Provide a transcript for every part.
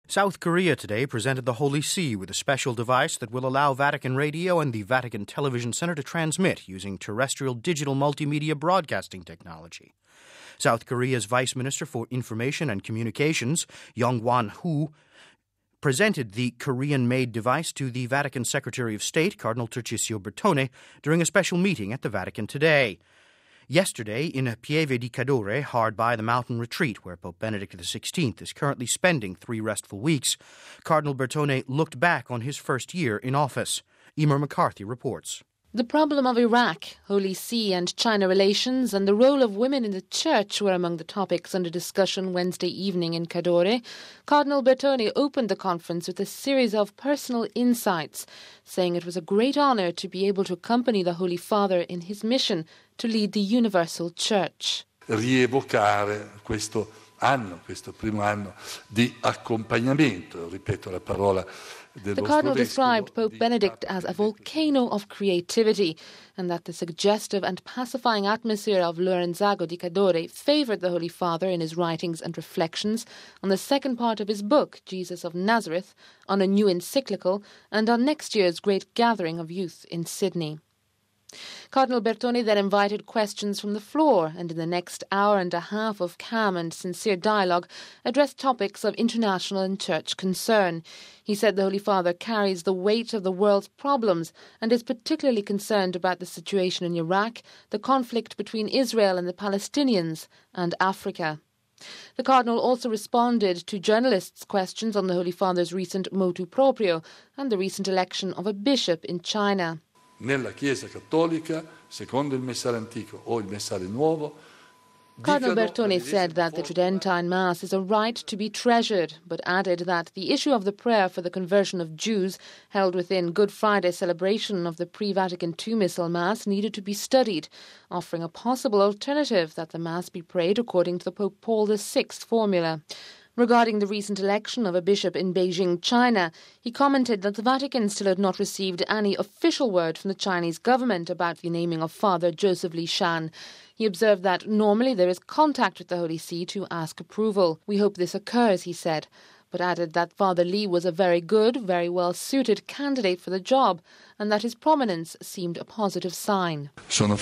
South Korea today presented the Holy See with a special device that will allow Vatican Radio and the Vatican Television Center to transmit using terrestrial digital multimedia broadcasting technology. South Korea's Vice Minister for Information and Communications, Young-Wan Hu, presented the Korean-made device to the Vatican Secretary of State, Cardinal Tarcisio Bertone, during a special meeting at the Vatican today. Yesterday, in Pieve di Cadore, hard by the mountain retreat where Pope Benedict XVI is currently spending 3 restful weeks, Cardinal Bertone looked back on his first year in office. Emer McCarthy reports. The problem of Iraq, Holy See and China relations, and the role of women in the Church were among the topics under discussion Wednesday evening in Cadore. Cardinal Bertone opened the conference with a series of personal insights, saying it was a great honour to be able to accompany the Holy Father in his mission to lead the universal Church. Rievocare questo primo anno di accompagnamento, ripeto la parola. The Cardinal described Pope Benedict as a volcano of creativity, and that the suggestive and pacifying atmosphere of Lorenzago di Cadore favoured the Holy Father in his writings and reflections on the second part of his book, Jesus of Nazareth, on a new encyclical, and on next year's great gathering of youth in Sydney. Cardinal Bertone then invited questions from the floor and in the next hour and a half of calm and sincere dialogue addressed topics of international and church concern. He said the Holy Father carries the weight of the world's problems and is particularly concerned about the situation in Iraq, the conflict between Israel and the Palestinians, and Africa. The Cardinal also responded to journalists' questions on the Holy Father's recent motu proprio and the recent election of a bishop in China. Nella Chiesa Cattolica, secondo il Messale Antico o il Messale Nuovo, Cardinal Bertone said that the Tridentine Mass is a rite to be treasured, but added that the issue of the prayer for the conversion of Jews held within Good Friday celebration of the pre-Vatican II Missal Mass needed to be studied, offering a possible alternative that the Mass be prayed according to the Pope Paul VI formula. Regarding the recent election of a bishop in Beijing, China, he commented that the Vatican still had not received any official word from the Chinese government about the naming of Father Joseph Li Shan. He observed that normally there is contact with the Holy See to ask approval. We hope this occurs, he said, but added that Father Li was a very good, very well-suited candidate for the job and that his prominence seemed a positive sign.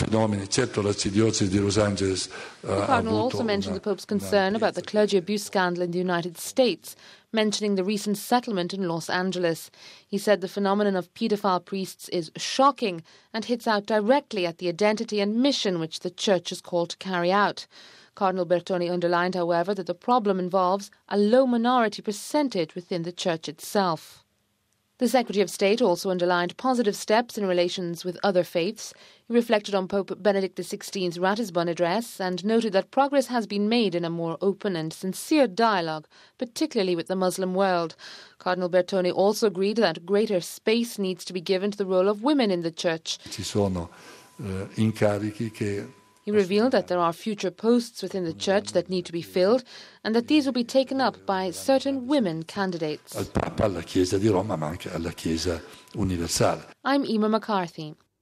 The Cardinal also mentioned the Pope's concern about the clergy abuse scandal in the United States, mentioning the recent settlement in Los Angeles. He said the phenomenon of paedophile priests is shocking and hits out directly at the identity and mission which the Church is called to carry out. Cardinal Bertone underlined, however, that the problem involves a low minority percentage within the Church itself. The Secretary of State also underlined positive steps in relations with other faiths. He reflected on Pope Benedict XVI's Ratisbon address and noted that progress has been made in a more open and sincere dialogue, particularly with the Muslim world. Cardinal Bertone also agreed that greater space needs to be given to the role of women in the Church. He revealed that there are future posts within the Church that need to be filled and that these will be taken up by certain women candidates. Al Papa, alla Chiesa di Roma, ma anche alla Chiesa universale. I'm Emer McCarthy.